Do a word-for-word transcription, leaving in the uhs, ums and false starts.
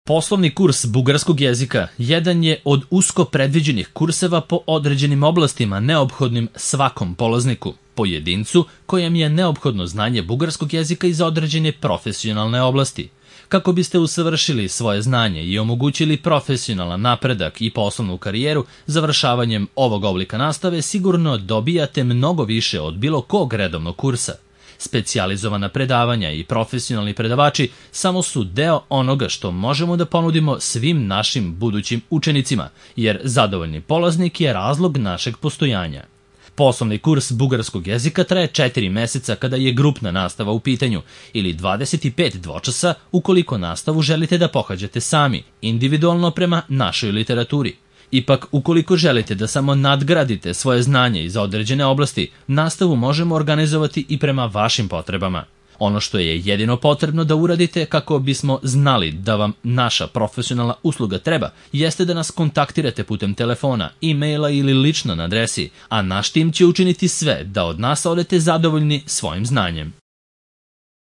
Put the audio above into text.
Poslovni kurs bugarskog jezika jedan je od usko predviđenih kurseva po određenim oblastima neophodnim svakom polazniku, pojedincu kojem je neophodno znanje bugarskog jezika iz određene profesionalne oblasti. Kako biste usavršili svoje znanje i omogućili profesionalan napredak i poslovnu karijeru, završavanjem ovog oblika nastave sigurno dobijate mnogo više od bilo kog redovnog kursa. Specijalizovana predavanja i profesionalni predavači samo su deo onoga što možemo da ponudimo svim našim budućim učenicima, jer zadovoljni polaznik je razlog našeg postojanja. Poslovni kurs bugarskog jezika traje četiri meseca kada je grupna nastava u pitanju ili dvadeset pet dvočasa ukoliko nastavu želite da pohađate sami, individualno prema našoj literaturi. Ipak, ukoliko želite da samo nadgradite svoje znanje iz određene oblasti, nastavu možemo organizovati i prema vašim potrebama. Ono što je jedino potrebno da uradite kako bismo znali da vam naša profesionalna usluga treba, jeste da nas kontaktirate putem telefona, e-maila ili lično na adresi, a naš tim će učiniti sve da od nas odete zadovoljni svojim znanjem.